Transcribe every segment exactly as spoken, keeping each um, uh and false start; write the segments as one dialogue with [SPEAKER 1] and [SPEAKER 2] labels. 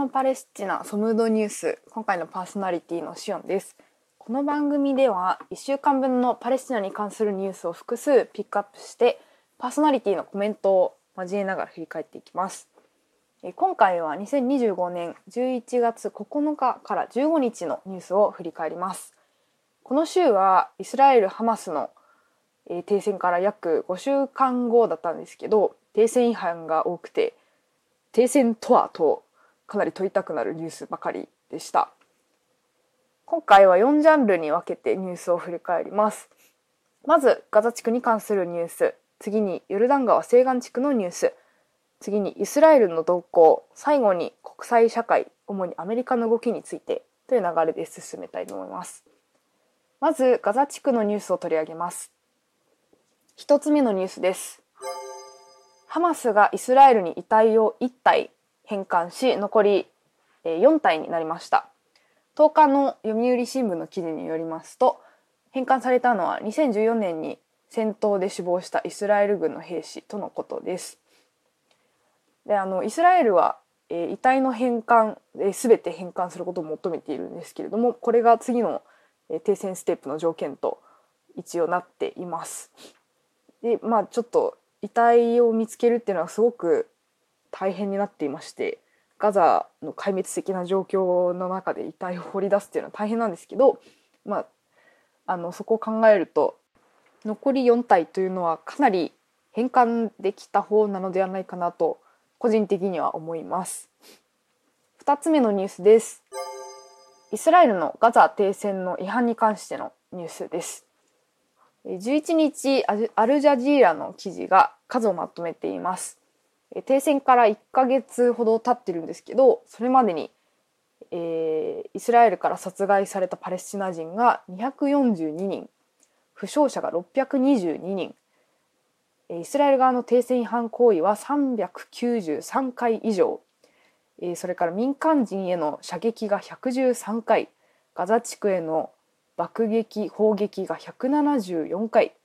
[SPEAKER 1] のパレスチナソムドニュース、今回のパーソナリティのシオンです。この番組ではいっしゅうかんぶんのパレスチナに関するニュースを複数ピックアップしてパーソナリティのコメントを交えながら振り返っていきます。今回はにせんにじゅうごねんじゅういちがつここのかからじゅうごにちのニュースを振り返ります。この週はイスラエル・ハマスの停戦から約ごしゅうかんごだったんですけど、停戦違反が多くて停戦とはとかなり問いたくなるニュースばかりでした。今回はよんジャンルに分けてニュースを振り返ります。まずガザ地区に関するニュース、次にヨルダン川西岸地区のニュース、次にイスラエルの動向、最後に国際社会、主にアメリカの動きについてという流れで進めたいと思います。まずガザ地区のニュースを取り上げます。一つ目のニュースです。ハマスがイスラエルに遺体をいったい返還し、残りよんたいになりました。とおかの読売新聞の記事によりますと、返還されたのはにせんじゅうよねんに戦闘で死亡したイスラエル軍の兵士とのことです。であのイスラエルは、えー、遺体の返還、えー、全て返還することを求めているんですけれども、これが次の、えー、停戦ステップの条件と一応なっています。でまあちょっと遺体を見つけるっていうのはすごく大変になっていまして、ガザの壊滅的な状況の中で遺体を掘り出すっていうのは大変なんですけど、まあ、あのそこを考えると残りよんたいというのはかなり返還できた方なのではないかなと個人的には思います。ふたつめのニュースです。イスラエルのガザ停戦の違反に関してのニュースです。じゅういちにちアルジャジーラの記事が数をまとめています。停戦からいっかげつほど経ってるんですけど、それまでに、えー、イスラエルから殺害されたパレスチナ人がにひゃくよんじゅうににん、負傷者がろっぴゃくにじゅうににん、イスラエル側の停戦違反行為はさんびゃくきゅうじゅうさんかい以上、それから民間人への射撃がひゃくじゅうさんかい、ガザ地区への爆撃砲撃がひゃくななじゅうよんかい、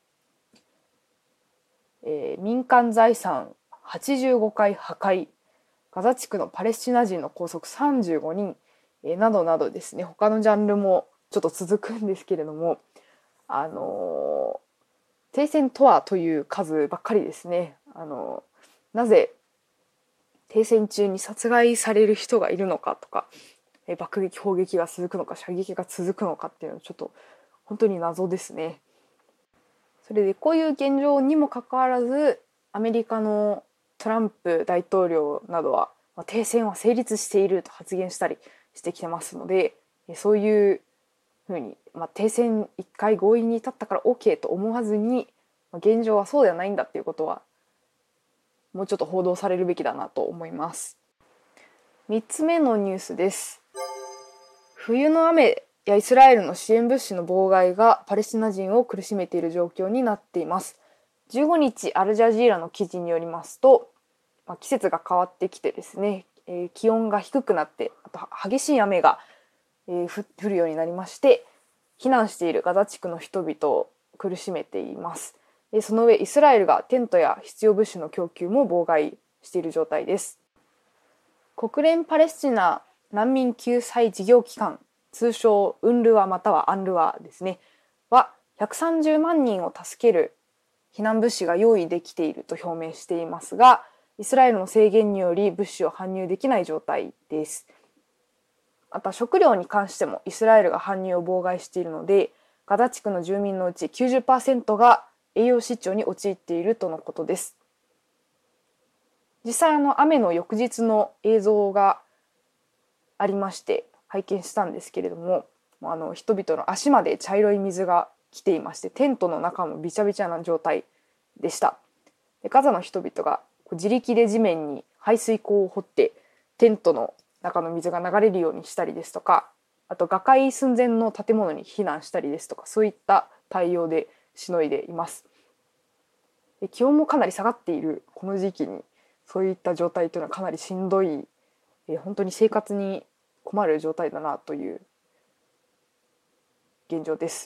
[SPEAKER 1] えー、民間財産はちじゅうごかい破壊、ガザ地区のパレスチナ人の拘束さんじゅうごにん、えー、などなどですね、他のジャンルもちょっと続くんですけれども、あのー、停戦とはという数ばっかりですね。あのー、なぜ停戦中に殺害される人がいるのかとか、えー、爆撃砲撃が続くのか射撃が続くのかっていうのはちょっと本当に謎ですね。それでこういう現状にもかかわらず、アメリカのトランプ大統領などは、まあ、停戦は成立していると発言したりしてきてますので、そういうふうに、まあ、停戦一回合意に至ったから OK と思わずに、まあ、現状はそうではないんだっていうことはもうちょっと報道されるべきだなと思います。みっつめのニュースです。冬の雨やイスラエルの支援物資の妨害がパレスチナ人を苦しめている状況になっています。じゅうごにちアルジャジーラの記事によりますと、まあ、季節が変わってきてですね、えー、気温が低くなって、あと激しい雨が、えー、降るようになりまして、避難しているガザ地区の人々を苦しめています。でその上イスラエルがテントや必要物資の供給も妨害している状態です。国連パレスチナ難民救済事業機関、通称ウンルワまたはアンルワですね、はひゃくさんじゅうまんにんを助ける避難物資が用意できていると表明していますが、イスラエルの制限により物資を搬入できない状態です。また食料に関してもイスラエルが搬入を妨害しているので、ガザ地区の住民のうち きゅうじゅっパーセント が栄養失調に陥っているとのことです。実際あの雨の翌日の映像がありまして拝見したんですけれども、あの人々の足まで茶色い水が来ていまして、テントの中もびちゃびちゃな状態でした。でガザの人々が自力で地面に排水溝を掘ってテントの中の水が流れるようにしたりですとか、あと瓦解寸前の建物に避難したりですとか、そういった対応でしのいでいます。で気温もかなり下がっているこの時期にそういった状態というのはかなりしんどい、え本当に生活に困る状態だなという現状です。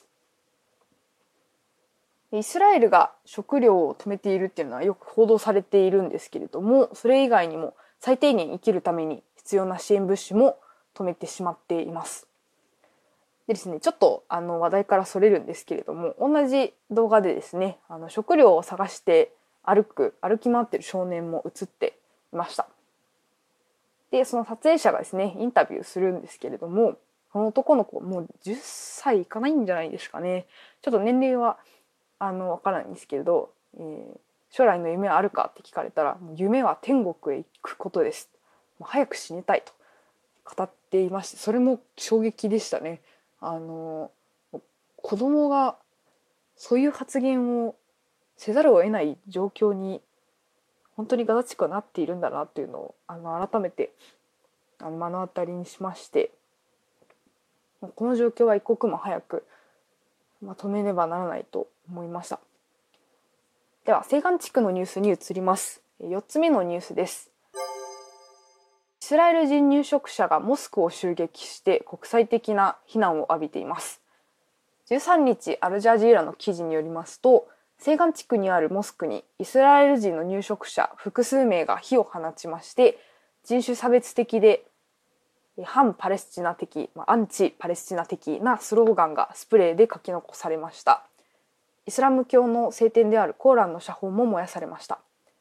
[SPEAKER 1] イスラエルが食料を止めているっていうのはよく報道されているんですけれども、それ以外にも最低限生きるために必必要な支援物資も止めてしまっています。でですね、ちょっとあの話題からそれるんですけれども、同じ動画でですね、あの食料を探して歩く歩き回っている少年も映っていました。でその撮影者がですねインタビューするんですけれども、その男の子もうじゅっさいいかないんじゃないですかね。ちょっと年齢はあの分からないんですけれど、えー、将来の夢はあるかって聞かれたら、夢は天国へ行くことです、もう早く死にたいと語っていまして、それも衝撃でしたね。あの子供がそういう発言をせざるを得ない状況に本当にガザ地区はなっているんだなっていうのをあの改めてあの目の当たりにしまして、この状況は一刻も早く、まあ、止めねばならないと思いました。では西岸地区のニュースに移ります。よっつめのニュースです。イスラエル人入植者がモスクを襲撃して国際的な非難を浴びています。じゅうさんにちアルジャジーラの記事によりますと、西岸地区にあるモスクにイスラエル人の入植者複数名が火を放ちまして、人種差別的で反パレスチナ的、アンチパレスチナ的なスローガンがスプレーで書き残されました。イスラム教の聖典であるコーランの写本も燃やされました。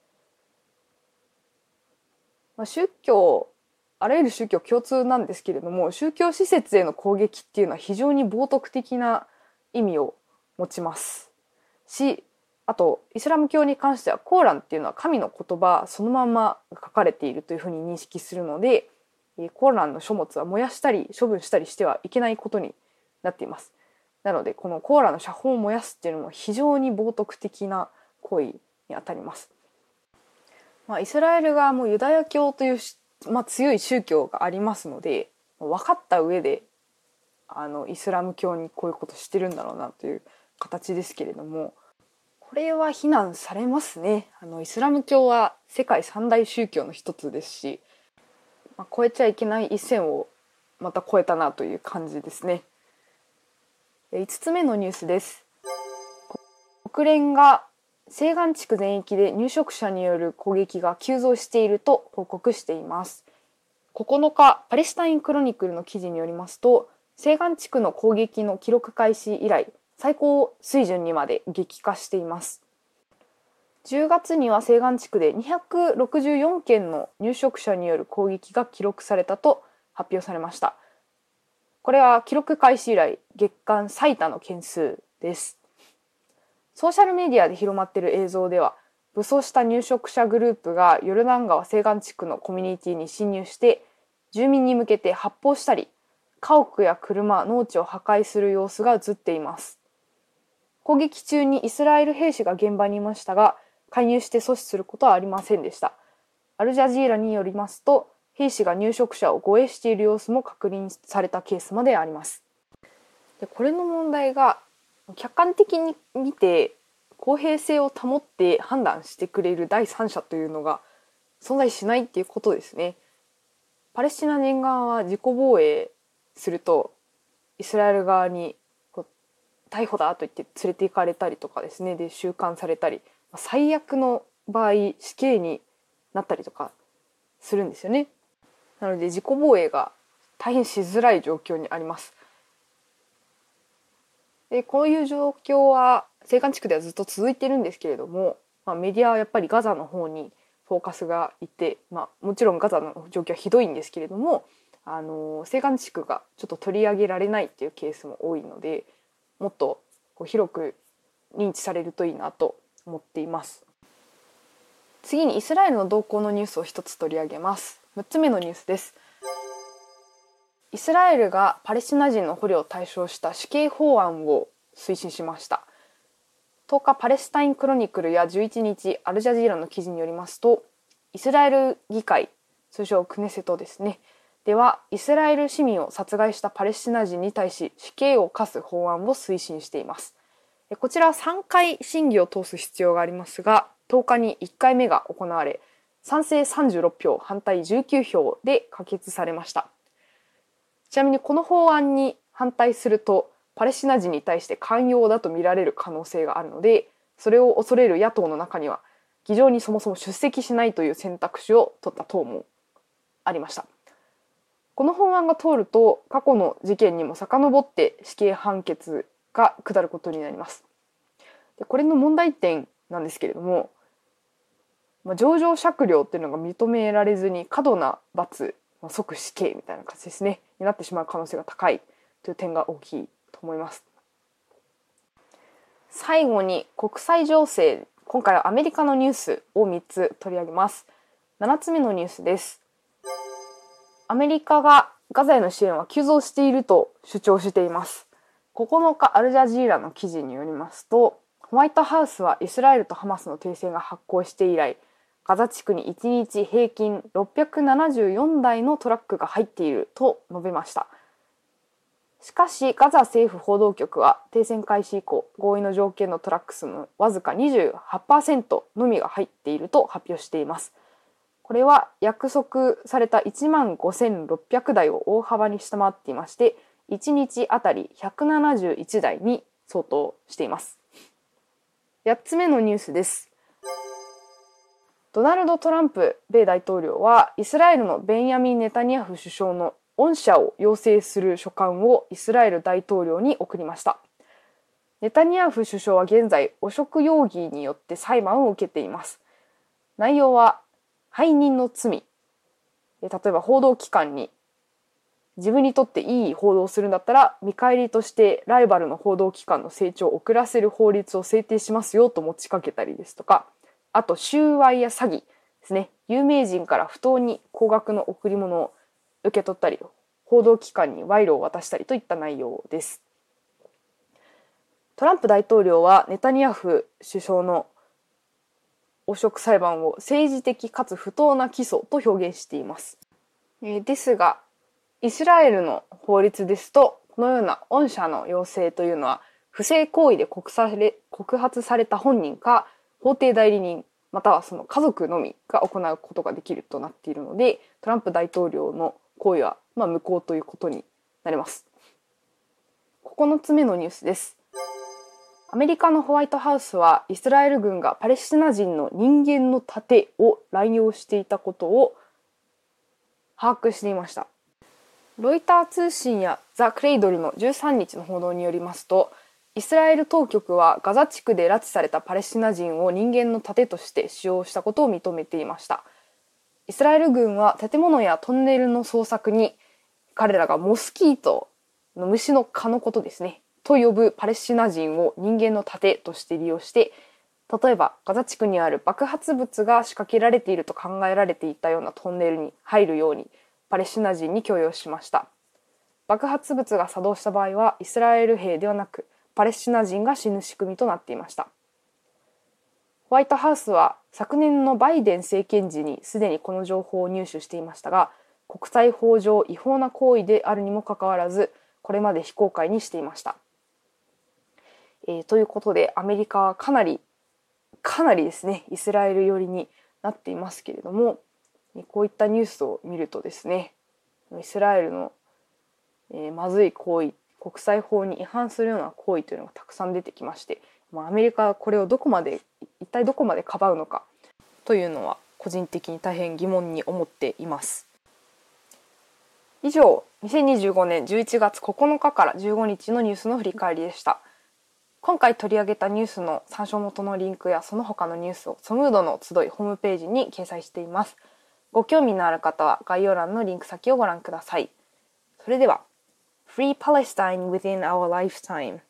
[SPEAKER 1] まあ、宗教あらゆる宗教共通なんですけれども、宗教施設への攻撃っていうのは非常に冒涜的な意味を持ちますし、あとイスラム教に関してはコーランっていうのは神の言葉そのまま書かれているというふうに認識するので、コーランの書物は燃やしたり処分したりしてはいけないことになっています。なのでこのコーランの写本を燃やすっていうのも非常に冒涜的な行為にあたります。まあ、イスラエル側もユダヤ教という、まあ、強い宗教がありますので、分かった上であのイスラム教にこういうことしてるんだろうなという形ですけれども、これは非難されますね。あのイスラム教は世界三大宗教の一つですし、まあ、越えちゃいけない一線をまた越えたなという感じですね。いつつめのニュースです。国連が西岸地区全域で入植者による攻撃が急増していると報告しています。ここのか、パレスタインクロニクルの記事によりますと、西岸地区の攻撃の記録開始以来、最高水準にまで激化しています。じゅうがつには西岸地区でにひゃくろくじゅうよんけんの入植者による攻撃が記録されたと発表されました。これは記録開始以来月間最多の件数です。ソーシャルメディアで広まっている映像では、武装した入植者グループがヨルダン川西岸地区のコミュニティに侵入して住民に向けて発砲したり、家屋や車、農地を破壊する様子が映っています。攻撃中にイスラエル兵士が現場にいましたが、介入して阻止することはありませんでした。アルジャジーラによりますと、兵士が入植者を護衛している様子も確認されたケースまであります。でこれの問題が、客観的に見て公平性を保って判断してくれる第三者というのが存在しないっていうことですね。パレスチナ人側は自己防衛するとイスラエル側にこう逮捕だと言って連れて行かれたりとかですね、で収監されたり、最悪の場合死刑になったりとかするんですよね。なので自己防衛が大変しづらい状況にあります。でこういう状況は西岸地区ではずっと続いているんですけれども、まあ、メディアはやっぱりガザの方にフォーカスがいて、まあ、もちろんガザの状況はひどいんですけれども、あの西岸地区がちょっと取り上げられないっていうケースも多いので、もっとこう広く認知されるといいなと思っています。次にイスラエルの動向のニュースを一つ取り上げます。むっつめのニュースです。イスラエルがパレスチナ人の捕虜を対象した死刑法案を推進しました。とおかパレスタインクロニクルやじゅういちにちアルジャジーラの記事によりますと、イスラエル議会、通称クネセトですね、ではイスラエル市民を殺害したパレスチナ人に対し死刑を科す法案を推進しています。こちらはさんかい審議を通す必要がありますが、とおかにいっかいめが行われ、賛成さんじゅうろっぴょう、反対じゅうきゅうひょうで可決されました。ちなみにこの法案に反対するとパレスチナ人に対して寛容だと見られる可能性があるので、それを恐れる野党の中には議場にそもそも出席しないという選択肢を取った党もありました。 この法案が通ると過去の事件にも遡って死刑判決が下ることになります。でこれの問題点なんですけれども、まあ、情状酌量っていうのが認められずに過度な罰、まあ、即死刑みたいな感じですねになってしまう可能性が高いという点が大きいと思います。最後に国際情勢、今回はアメリカのニュースをみっつ取り上げます。ななつめのニュースです。アメリカがガザへの支援は急増していると主張しています。ここのかアルジャジーラの記事によりますと、ホワイトハウスはイスラエルとハマスの停戦が発効して以来、ガザ地区にいちにち平均ろっぴゃくななじゅうよんだいのトラックが入っていると述べました。しかしガザ政府報道局は停戦開始以降、合意の条件のトラック数のわずか にじゅうはちパーセント のみが入っていると発表しています。これは約束されたいちまんごせんろっぴゃくだいを大幅に下回っていまして、いちにちあたりひゃくななじゅういちだいに相当しています。やっつめのニュースです。ドナルド・トランプ米大統領はイスラエルのベンヤミン・ネタニヤフ首相の恩赦を要請する書簡をイスラエル大統領に送りました。ネタニヤフ首相は現在汚職容疑によって裁判を受けています。内容は背任の罪、例えば報道機関に自分にとっていい報道をするんだったら見返りとしてライバルの報道機関の成長を遅らせる法律を制定しますよと持ちかけたりですとか、あと収賄や詐欺ですね。有名人から不当に高額の贈り物を受け取ったり、報道機関に賄賂を渡したりといった内容です。トランプ大統領はネタニヤフ首相の汚職裁判を政治的かつ不当な起訴と表現しています。えー、ですが、イスラエルの法律ですと、このような恩赦の要請というのは、不正行為で告され、告発された本人か、法定代理人、またはその家族のみが行うことができるとなっているので、トランプ大統領の行為はまあ無効ということになります。ここのつめのニュースです。アメリカのホワイトハウスはイスラエル軍がパレスチナ人の人間の盾を乱用していたことを把握していました。ロイター通信やザ・クレイドルのじゅうさんにちの報道によりますと、イスラエル当局はガザ地区で拉致されたパレスチナ人を人間の盾として使用したことを認めていました。イスラエル軍は建物やトンネルの捜索に彼らがモスキートの虫の蚊のことですねと呼ぶパレスチナ人を人間の盾として利用して、例えばガザ地区にある爆発物が仕掛けられていると考えられていたようなトンネルに入るようにパレスチナ人に強要しました。爆発物が作動した場合はイスラエル兵ではなくパレスチナ人が死ぬ仕組みとなっていました。ホワイトハウスは昨年のバイデン政権時にすでにこの情報を入手していましたが、国際法上違法な行為であるにもかかわらず、これまで非公開にしていました。えー、ということでアメリカはかなりかなりですねイスラエル寄りになっていますけれども、こういったニュースを見るとですね、イスラエルの、えー、まずい行為、国際法に違反するような行為というのがたくさん出てきまして、まあ、アメリカはこれをどこまで一体どこまでかばうのかというのは個人的に大変疑問に思っています。以上、にせんにじゅうごねんじゅういちがつここのかからじゅうごにちのニュースの振り返りでした。今回取り上げたニュースの参照元のリンクやその他のニュースをソムードの集いホームページに掲載しています。ご興味のある方は概要欄のリンク先をご覧ください。それでは、Free Palestine within our lifetime